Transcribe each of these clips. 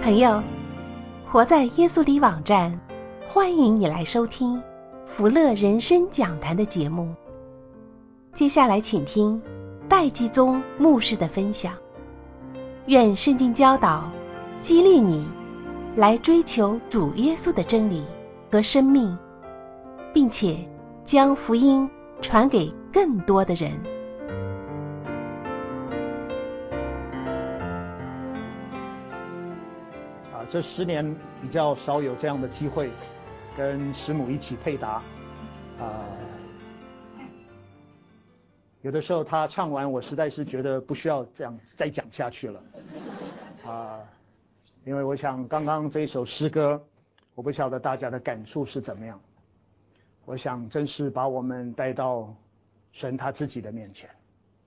朋友，活在耶稣里网站，欢迎你来收听福乐人生讲坛的节目。接下来请听戴基宗牧师的分享。愿圣经教导激励你来追求主耶稣的真理和生命，并且将福音传给更多的人。 这10年比较少有这样的机会跟师母一起配搭。有的时候他唱完，我实在是觉得不需要这样再讲下去了。因为我想刚刚这一首诗歌，我不晓得大家的感触是怎么样。我想真是把我们带到神他自己的面前，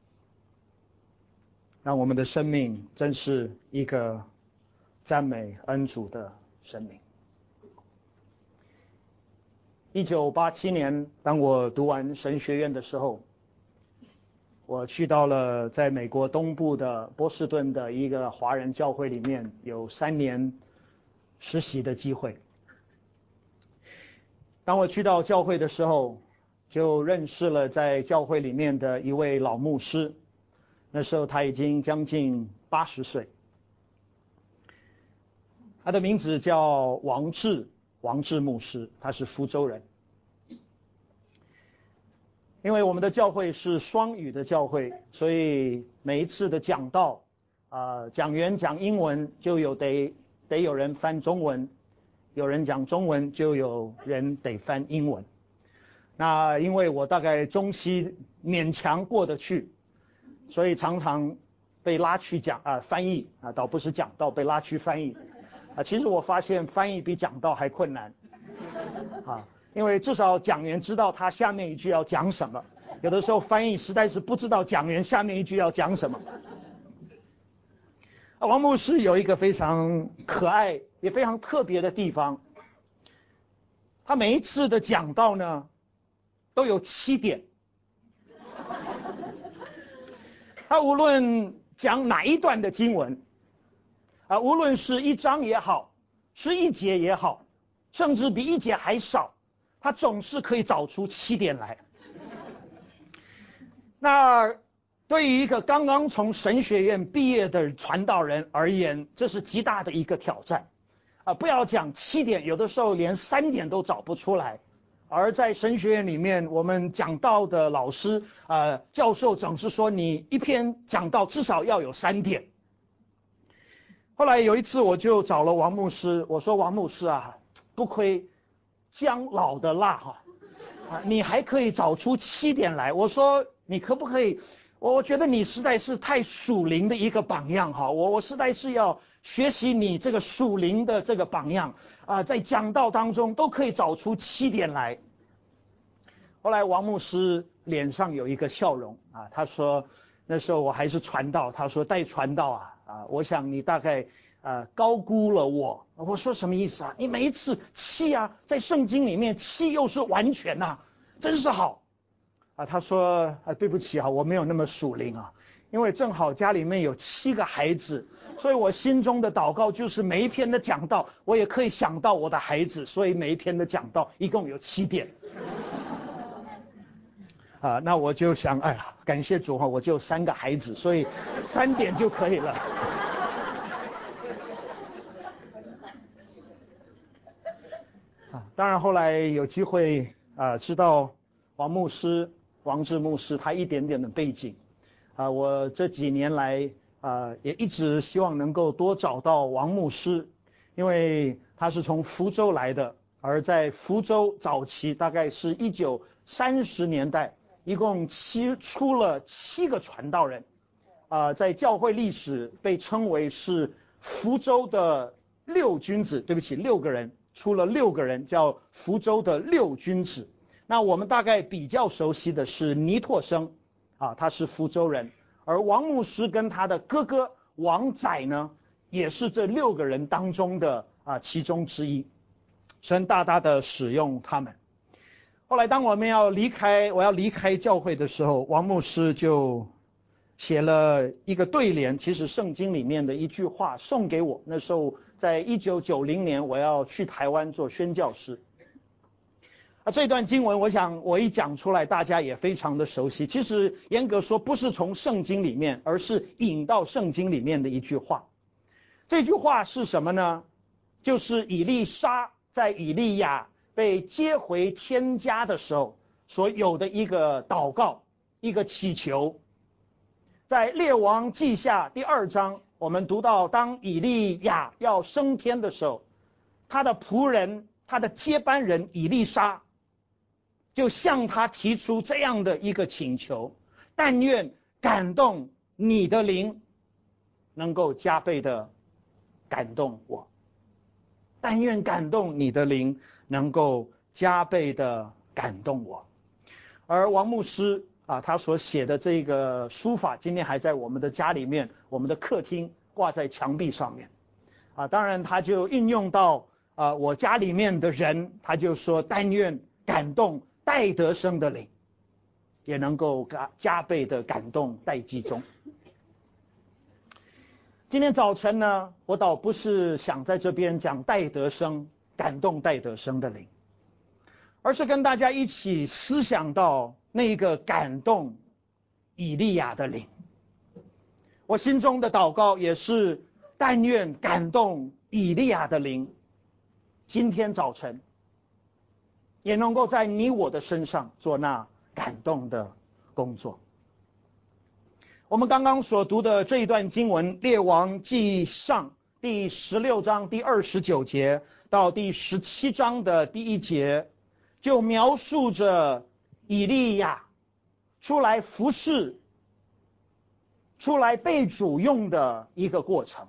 让我们的生命真是一个赞美恩主的生命。1987年，当我读完神学院的时候，我去到了在美国东部的波士顿的一个华人教会里面，有3年实习的机会。当我去到教会的时候，就认识了在教会里面的一位老牧师，那时候他已经将近80岁。他的名字叫王志牧师，他是福州人。因为我们的教会是双语的教会，所以每一次的讲道，讲员讲英文就得有人翻中文，有人讲中文就有人得翻英文。那因为我大概中西勉强过得去，所以常常被拉去翻译倒不是讲道，被拉去翻译。其实我发现翻译比讲道还困难因为至少讲员知道他下面一句要讲什么，有的时候翻译实在是不知道讲员下面一句要讲什么。王牧师有一个非常可爱也非常特别的地方，他每一次的讲道呢都有7点，他无论讲哪一段的经文无论是1章也好，是1节也好，甚至比1节还少，他总是可以找出7点来。那对于一个刚刚从神学院毕业的传道人而言，这是极大的一个挑战不要讲7点，有的时候连3点都找不出来。而在神学院里面，我们讲道的老师教授总是说，你一篇讲道至少要有3点。后来有一次我就找了王牧师，我说王牧师不亏姜老的辣你还可以找出7点来。我说你可不可以，我觉得你实在是太属灵的一个榜样我实在是要学习你这个属灵的这个榜样在讲道当中都可以找出7点来。后来王牧师脸上有一个笑容他说那时候我还是传道，他说带传道我想你大概高估了我。我说什么意思你每一次7在圣经里面7又是完全真是好他说对不起我没有那么属灵因为正好家里面有7个孩子，所以我心中的祷告就是每一篇的讲道我也可以想到我的孩子，所以每一篇的讲道一共有7点那我就想感谢主我就3个孩子，所以3点就可以了当然后来有机会知道王志牧师他一点点的背景我这几年来也一直希望能够多找到王牧师，因为他是从福州来的，而在福州早期大概是1930年代一共出了7个传道人在教会历史被称为是福州的6君子，对不起6个人，出了6个人叫福州的6君子。那我们大概比较熟悉的是倪柝声他是福州人，而王牧师跟他的哥哥王载呢也是这6个人当中的其中之一，神大大的使用他们。后来当我要离开教会的时候，王牧师就写了一个对联，其实圣经里面的一句话送给我。那时候在1990年我要去台湾做宣教师。这段经文我想我一讲出来大家也非常的熟悉，其实严格说不是从圣经里面，而是引到圣经里面的一句话。这句话是什么呢？就是以利沙在以利亚被接回天家的时候所有的一个祷告，一个祈求。在列王记下第2章，我们读到当以利亚要升天的时候，他的仆人，他的接班人以利沙就向他提出这样的一个请求：但愿感动你的灵能够加倍的感动我，但愿感动你的灵能够加倍的感动我。而王牧师他所写的这个书法今天还在我们的家里面，我们的客厅挂在墙壁上面。当然他就应用到我家里面的人，他就说但愿感动戴德生的灵也能够加倍的感动戴基宗。今天早晨呢，我倒不是想在这边讲戴德生感动戴德生的灵，而是跟大家一起思想到那个感动以利亚的灵。我心中的祷告也是但愿感动以利亚的灵，今天早晨也能够在你我的身上做那感动的工作。我们刚刚所读的这一段经文，列王记上第16章第29节到第17章的第1节，就描述着以利亚出来服侍，出来被主用的一个过程。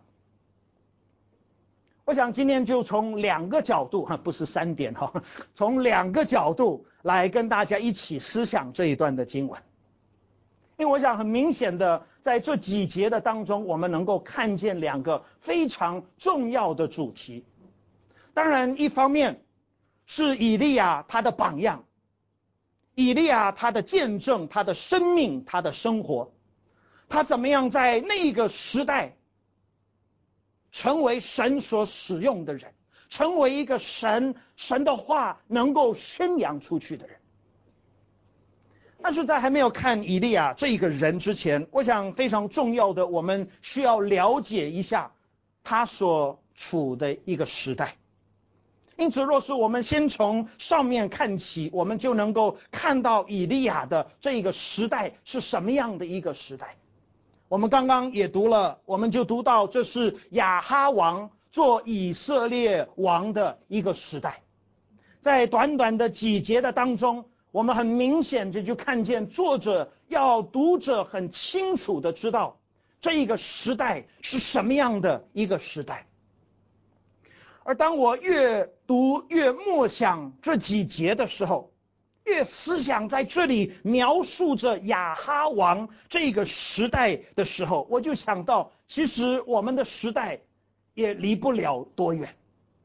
我想今天就从2个角度，不是3点，从2个角度来跟大家一起思想这一段的经文。因为我想很明显的在这几节的当中，我们能够看见2个非常重要的主题。当然一方面是以利亚他的榜样，以利亚他的见证，他的生命，他的生活，他怎么样在那个时代成为神所使用的人，成为一个神的话能够宣扬出去的人。但是在还没有看以利亚这个人之前，我想非常重要的，我们需要了解一下他所处的一个时代。因此若是我们先从上面看起，我们就能够看到以利亚的这个时代是什么样的一个时代。我们刚刚也读了，我们就读到这是亚哈王做以色列王的一个时代。在短短的几节的当中，我们很明显的就看见作者要读者很清楚的知道这一个时代是什么样的一个时代。而当我越读越默想这几节的时候，越思想在这里描述着亚哈王这个时代的时候，我就想到其实我们的时代也离不了多远。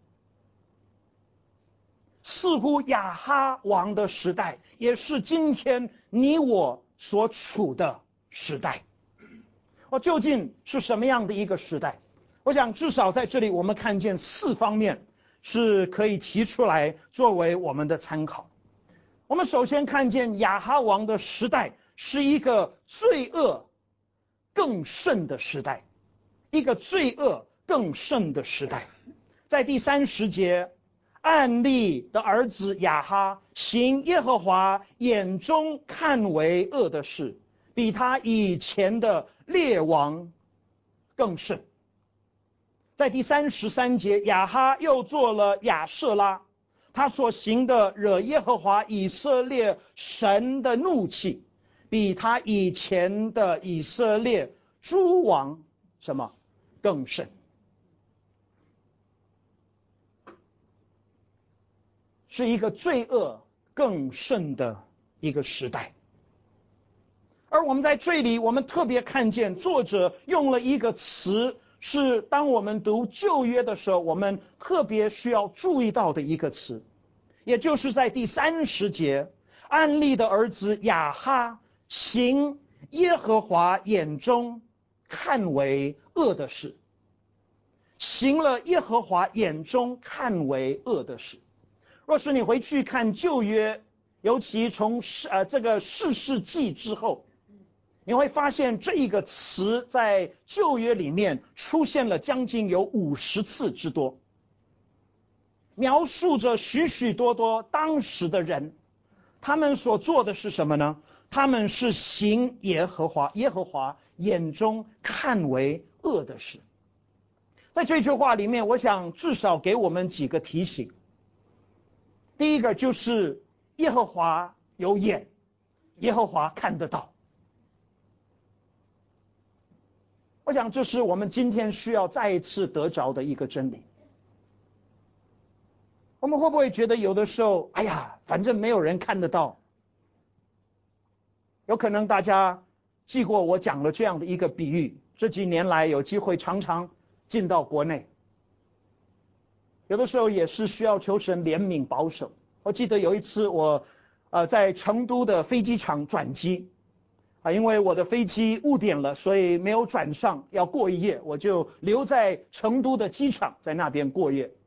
似乎亚哈王的时代也是今天你我所处的时代。究竟是什么样的一个时代？我想至少在这里我们看见4方面是可以提出来作为我们的参考。我们首先看见亚哈王的时代是一个罪恶更甚的时代，一个罪恶更甚的时代。在第30节，暗利的儿子亚哈行耶和华眼中看为恶的事，比他以前的列王更甚。在第33节，亚哈又做了亚舍拉，他所行的惹耶和华以色列神的怒气，比他以前的以色列诸王什么更甚。是一个罪恶更甚的一个时代。而我们在这里，我们特别看见作者用了一个词，是当我们读旧约的时候，我们特别需要注意到的一个词，也就是在第30节，暗利的儿子亚哈行耶和华眼中看为恶的事，行了耶和华眼中看为恶的事。若是你回去看旧约，尤其从这个士师记之后，你会发现这一个词在旧约里面出现了将近有50次之多，描述着许许多多当时的人，他们所做的是什么呢？他们是行耶和华眼中看为恶的事。在这句话里面，我想至少给我们几个提醒。第一个就是耶和华有眼，耶和华看得到。我想这是我们今天需要再一次得着的一个真理。我们会不会觉得有的时候，哎呀，反正没有人看得到？有可能大家记过我讲了这样的一个比喻，这几年来有机会常常进到国内，有的时候也是需要求神怜悯保守。我记得有一次我在成都的飞机场转机因为我的飞机误点了，所以没有转上，要过一夜，我就留在成都的机场，在那边过夜。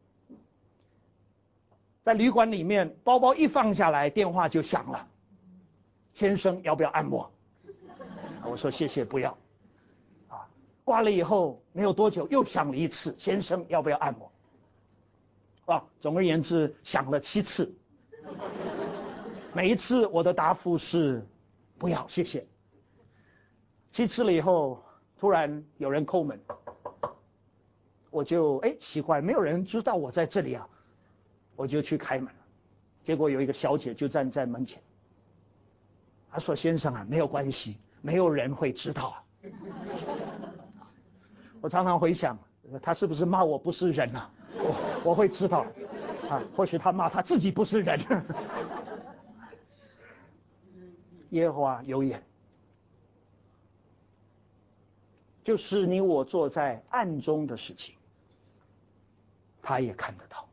在旅馆里面，包包一放下来，电话就响了，先生要不要按摩？我说谢谢，不要。挂了以后没有多久又响了一次，先生要不要按摩？总而言之响了7次，每一次我的答复是不要，谢谢。7次了以后，突然有人叩门，我就奇怪，没有人知道我在这里啊，我就去开门了。结果有一个小姐就站在门前，她说：“先生啊，没有关系，没有人会知道啊。”我常常回想，她是不是骂我不是人啊？我会知道或许她骂她自己不是人。耶和华有眼，就是你我坐在暗中的事情，他也看得到。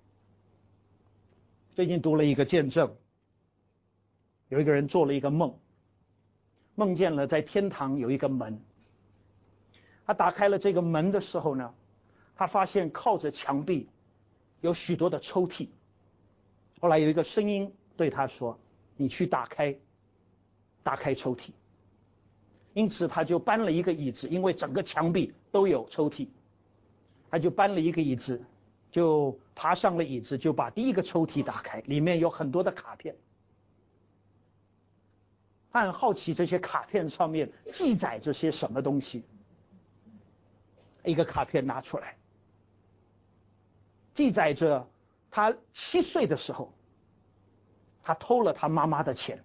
最近读了一个见证，有一个人做了一个梦，梦见了在天堂有一个门。他打开了这个门的时候呢，他发现靠着墙壁有许多的抽屉。后来有一个声音对他说：“你去打开抽屉。”因此他就搬了一个椅子，因为整个墙壁都有抽屉，他就搬了一个椅子，就爬上了椅子，就把第一个抽屉打开，里面有很多的卡片。他很好奇这些卡片上面记载着些什么东西。一个卡片拿出来，记载着他7岁的时候，他偷了他妈妈的钱。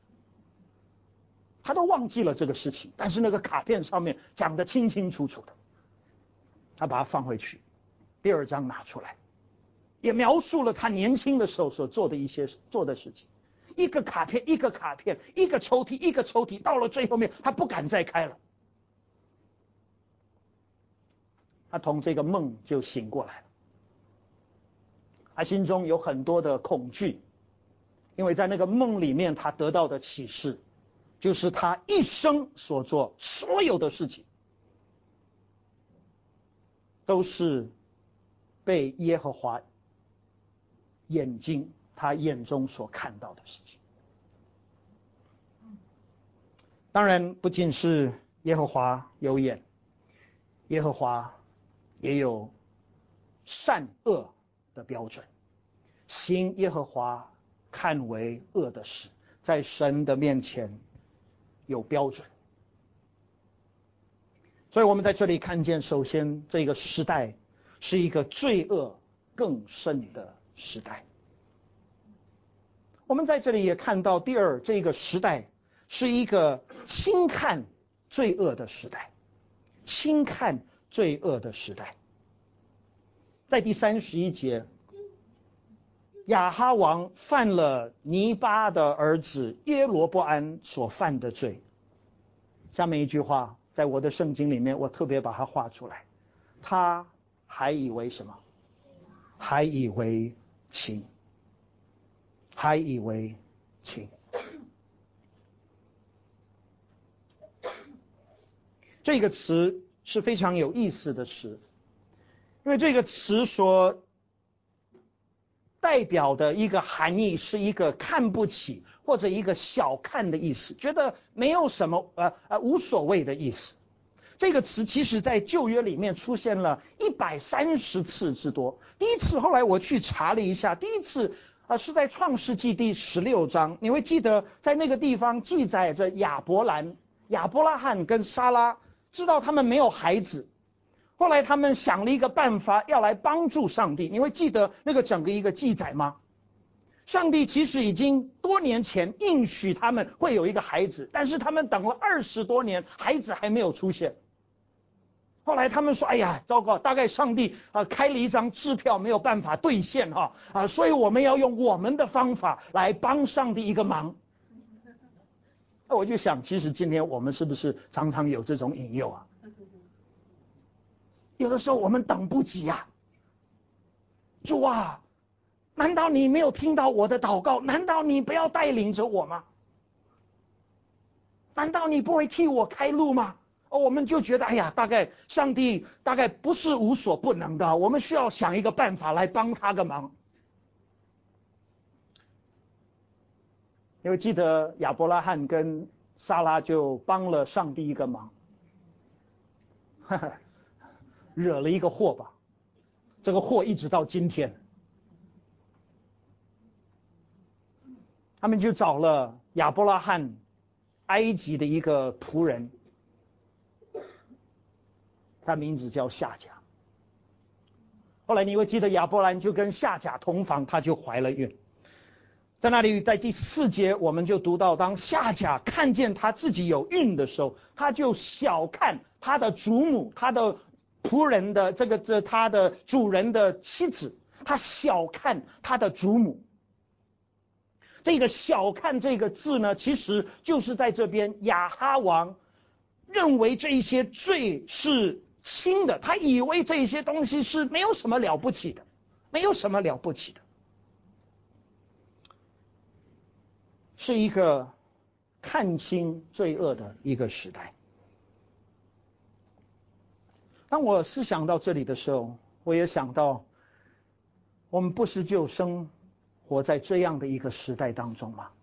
他都忘记了这个事情，但是那个卡片上面讲得清清楚楚的。他把它放回去，第2张拿出来，也描述了他年轻的时候所做的事情。一个卡片一个卡片，一个抽屉一个抽屉，到了最后面他不敢再开了。他从这个梦就醒过来了，他心中有很多的恐惧，因为在那个梦里面他得到的启示，就是他一生所做所有的事情，都是被耶和华他眼中所看到的事情。当然不仅是耶和华有眼，耶和华也有善恶的标准。行耶和华看为恶的事，在神的面前有标准。所以我们在这里看见，首先这个时代是一个罪恶更甚的时代。我们在这里也看到，第二，这个时代是一个轻看罪恶的时代，轻看罪恶的时代。在第31节，亚哈王犯了尼巴的儿子耶罗波安所犯的罪。下面一句话在我的圣经里面，我特别把它画出来。他还以为什么？还以为轻，还以为轻。 这个词是非常有意思的词，因为这个词所代表的一个含义是一个看不起或者一个小看的意思，觉得没有什么无所谓的意思。这个词其实在旧约里面出现了130次之多。第一次后来我去查了一下，第一次是在创世纪第16章，你会记得在那个地方记载着亚伯拉罕跟撒拉知道他们没有孩子，后来他们想了一个办法要来帮助上帝。你会记得那个整个一个记载吗？上帝其实已经多年前应许他们会有一个孩子，但是他们等了20多年，孩子还没有出现。后来他们说，哎呀糟糕，大概上帝开了一张支票没有办法兑现所以我们要用我们的方法来帮上帝一个忙。我就想，其实今天我们是不是常常有这种引诱啊？有的时候我们等不及啊，主啊，难道你没有听到我的祷告？难道你不要带领着我吗？难道你不会替我开路吗？我们就觉得，哎呀，大概上帝大概不是无所不能的，我们需要想一个办法来帮他个忙。因为记得亚伯拉罕跟撒拉就帮了上帝一个忙，惹了一个祸吧，这个祸一直到今天。他们就找了亚伯拉罕埃及的一个仆人，他名字叫夏甲。后来你会记得亚伯兰就跟夏甲同房，他就怀了孕。在那里，在第4节我们就读到，当夏甲看见他自己有孕的时候，他就小看他的主母，他的仆人的他的主人的妻子，他小看他的主母。这个小看这个字呢，其实就是在这边亚哈王认为这些罪是轻的，他以为这些东西是没有什么了不起的，没有什么了不起的，是一个看清罪恶的一个时代。当我思想到这里的时候，我也想到，我们不是就生活在这样的一个时代当中吗？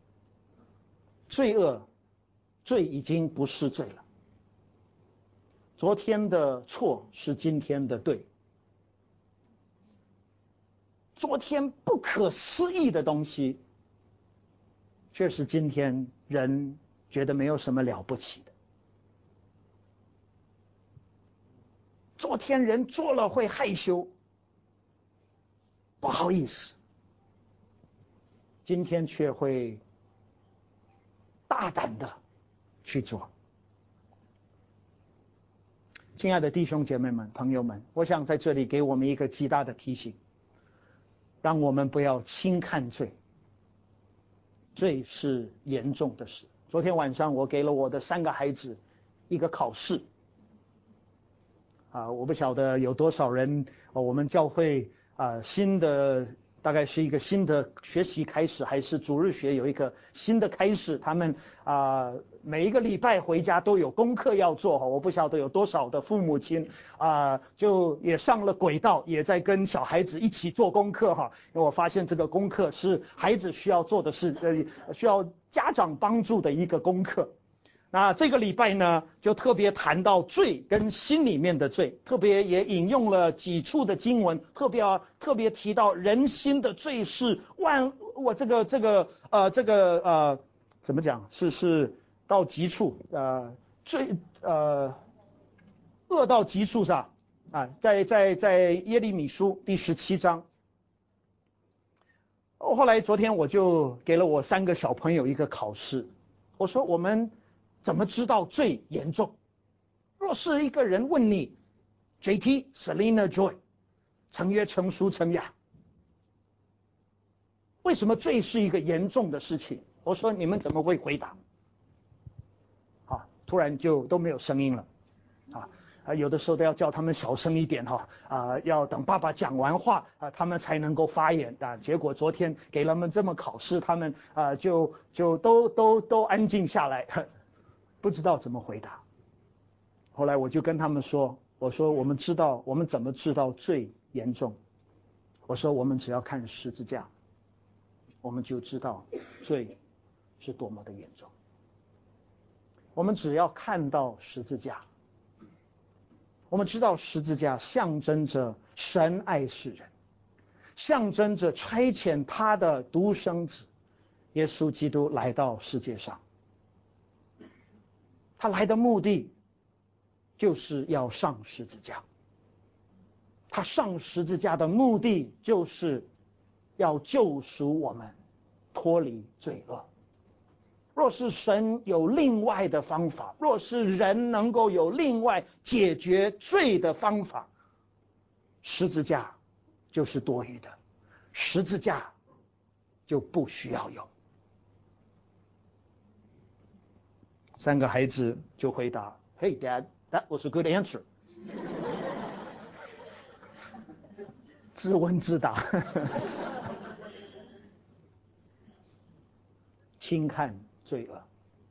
罪已经不是罪了，昨天的错是今天的对，昨天不可思议的东西，却是今天人觉得没有什么了不起的。昨天人做了会害羞，不好意思，今天却会大胆的去做。亲爱的弟兄姐妹们、朋友们，我想在这里给我们一个极大的提醒，让我们不要轻看罪，罪是严重的事。昨天晚上我给了我的3个孩子一个考试，我不晓得有多少人，我们教会新的大概是一个新的学习开始，还是主日学有一个新的开始，他们每一个礼拜回家都有功课要做，我不晓得有多少的父母亲就也上了轨道，也在跟小孩子一起做功课因为我发现这个功课是孩子需要做的事，需要家长帮助的一个功课。那这个礼拜呢，就特别谈到罪跟心里面的罪，特别也引用了几处的经文，特别提到人心的罪是怎么讲，是到极处，罪恶到极处上在耶利米书第17章。后来昨天我就给了我3个小朋友一个考试，我说我们怎么知道罪严重？若是一个人问你 JT、Selina、Joy 成约、成书、成雅，为什么罪是一个严重的事情？我说你们怎么会回答？突然就都没有声音了有的时候都要叫他们小声一点要等爸爸讲完话他们才能够发言结果昨天给了他们这么考试，他们就都安静下来，不知道怎么回答。 后来我就跟他们说，我说我们怎么知道罪严重？我说我们只要看十字架，我们就知道罪是多么的严重。我们只要看到十字架，我们知道十字架象征着神爱世人，象征着差遣他的独生子耶稣基督来到世界上。他来的目的就是要上十字架，他上十字架的目的就是要救赎我们脱离罪恶。若是神有另外的方法，若是人能够有另外解决罪的方法，十字架就是多余的，十字架就不需要有。三个孩子就回答 Hey Dad, that was a good answer 自问自答轻看罪恶，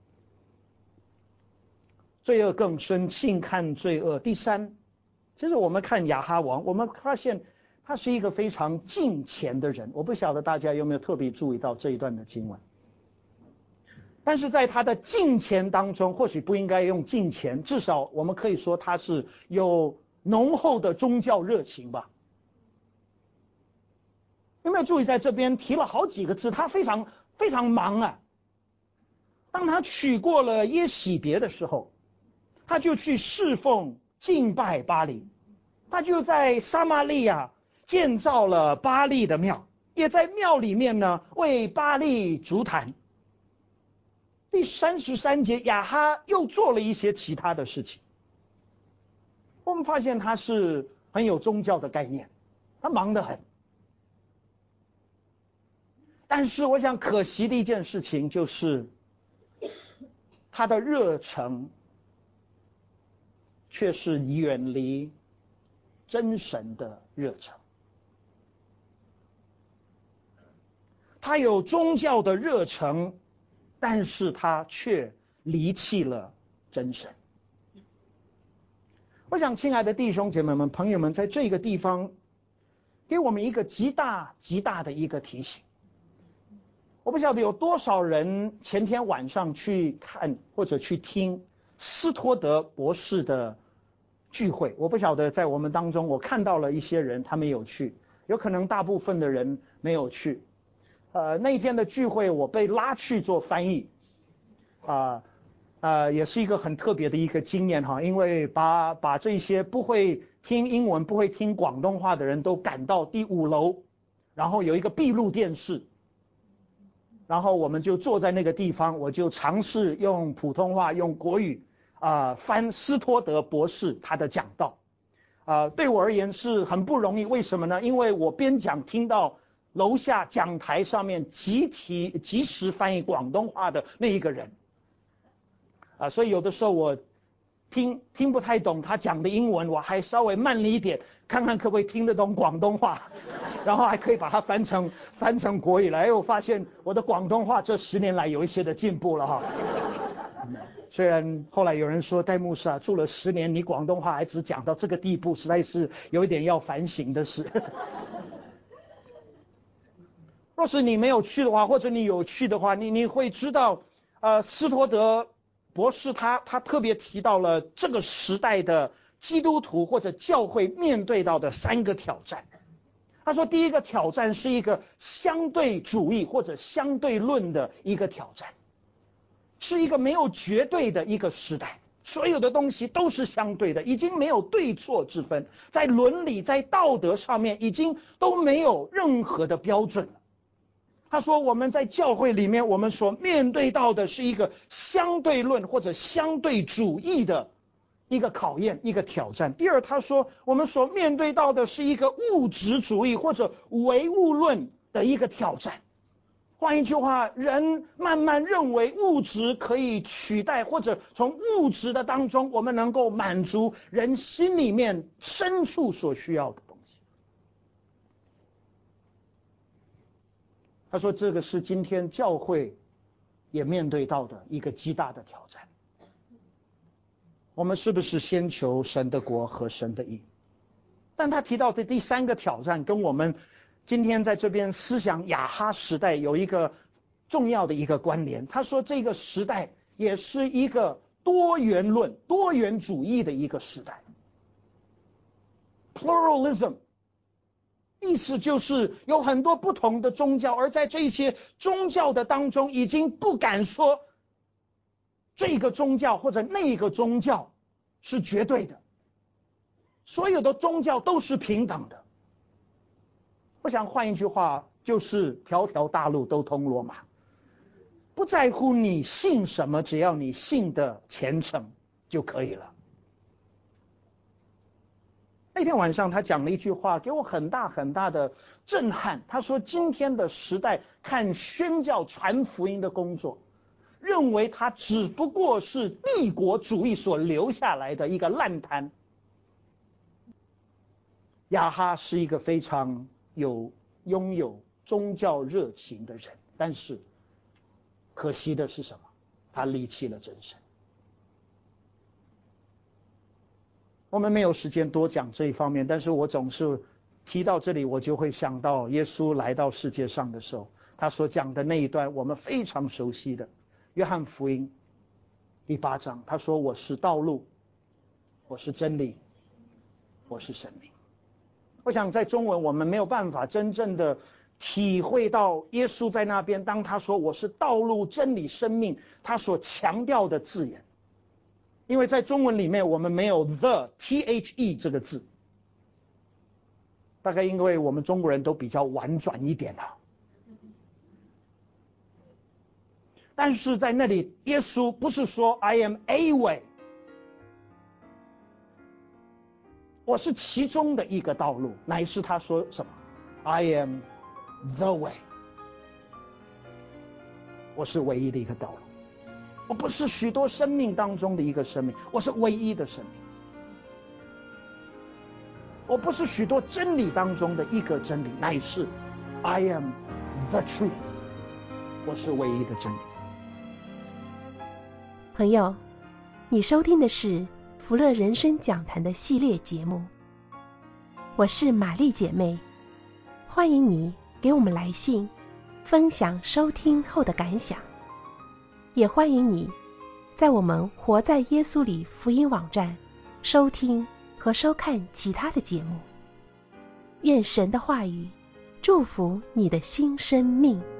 罪恶更深，轻看罪恶。第三，其实我们看亚哈王，我们发现他是一个非常敬虔的人。我不晓得大家有没有特别注意到这一段的经文，但是在他的敬虔当中，或许不应该用敬虔，至少我们可以说他是有浓厚的宗教热情吧。有没有注意在这边提了好几个字，他非常非常忙啊。当他娶过了耶洗别的时候，他就去侍奉敬拜巴力，他就在撒玛利亚建造了巴力的庙，也在庙里面呢为巴力筑坛。第33节，亚哈又做了一些其他的事情。我们发现他是很有宗教的概念，他忙得很。但是我想可惜的一件事情就是他的热诚却是远离真神的热诚。他有宗教的热诚，但是他却离弃了真神。我想亲爱的弟兄姐妹们、朋友们，在这个地方给我们一个极大极大的一个提醒。我不晓得有多少人前天晚上去看或者去听斯托德博士的聚会，我不晓得在我们当中我看到了一些人他们有去，有可能大部分的人没有去。那一天的聚会我被拉去做翻译，也是一个很特别的一个经验哈，因为把这些不会听英文不会听广东话的人都赶到第5楼，然后有一个闭路电视，然后我们就坐在那个地方，我就尝试用普通话用国语翻斯托德博士他的讲道。对我而言是很不容易，为什么呢？因为我边讲听到楼下讲台上面即时翻译广东话的那一个人，所以有的时候我听不太懂他讲的英文，我还稍微慢了一点，看看可不可以听得懂广东话，然后还可以把它翻成国语来。我发现我的广东话这10年来有一些的进步了哈。虽然后来有人说戴牧师啊，住了10年，你广东话还只讲到这个地步，实在是有一点要反省的事。若是你没有去的话，或者你有去的话，你会知道，斯托德博士他特别提到了这个时代的基督徒或者教会面对到的3个挑战。他说第一个挑战是一个相对主义或者相对论的一个挑战，是一个没有绝对的一个时代，所有的东西都是相对的，已经没有对错之分，在伦理在道德上面已经都没有任何的标准了。他说我们在教会里面我们所面对到的是一个相对论或者相对主义的一个考验一个挑战。第二，他说我们所面对到的是一个物质主义或者唯物论的一个挑战。换一句话，人慢慢认为物质可以取代，或者从物质的当中我们能够满足人心里面深处所需要的东西。他说这个是今天教会也面对到的一个极大的挑战。 我们是不是先求神的国和神的义？但他提到的第三个挑战跟我们今天在这边思想亚哈时代有一个重要的一个关联。他说这个时代也是一个多元论、多元主义的一个时代。Pluralism 意思就是有很多不同的宗教，而在这些宗教的当中已经不敢说这个宗教或者那个宗教是绝对的，所有的宗教都是平等的。我想换一句话，就是条条大路都通罗马，不在乎你信什么，只要你信的虔诚就可以了。那天晚上他讲了一句话，给我很大很大的震撼。他说今天的时代看宣教传福音的工作，认为它只不过是帝国主义所留下来的一个烂摊。亚哈是一个非常拥有宗教热情的人，但是可惜的是什么？他离弃了真神。我们没有时间多讲这一方面，但是我总是提到这里，我就会想到耶稣来到世界上的时候，他所讲的那一段我们非常熟悉的约翰福音第8章，他说我是道路，我是真理，我是生命。我想在中文我们没有办法真正的体会到耶稣在那边当他说我是道路真理生命，他所强调的字眼。因为在中文里面我们没有 the 这个字，大概因为我们中国人都比较婉转一点啊。但是在那里耶稣不是说 I am a way， 我是其中的一个道路，乃是他说什么 I am the way， 我是唯一的一个道路，我不是许多生命当中的一个生命，我是唯一的生命。我不是许多真理当中的一个真理，乃是 I am the truth， 我是唯一的真理。 朋友，你收听的是福乐人生讲坛的系列节目，我是玛丽姐妹，欢迎你给我们来信分享收听后的感想，也欢迎你在我们活在耶稣里福音网站收听和收看其他的节目。愿神的话语祝福你的新生命。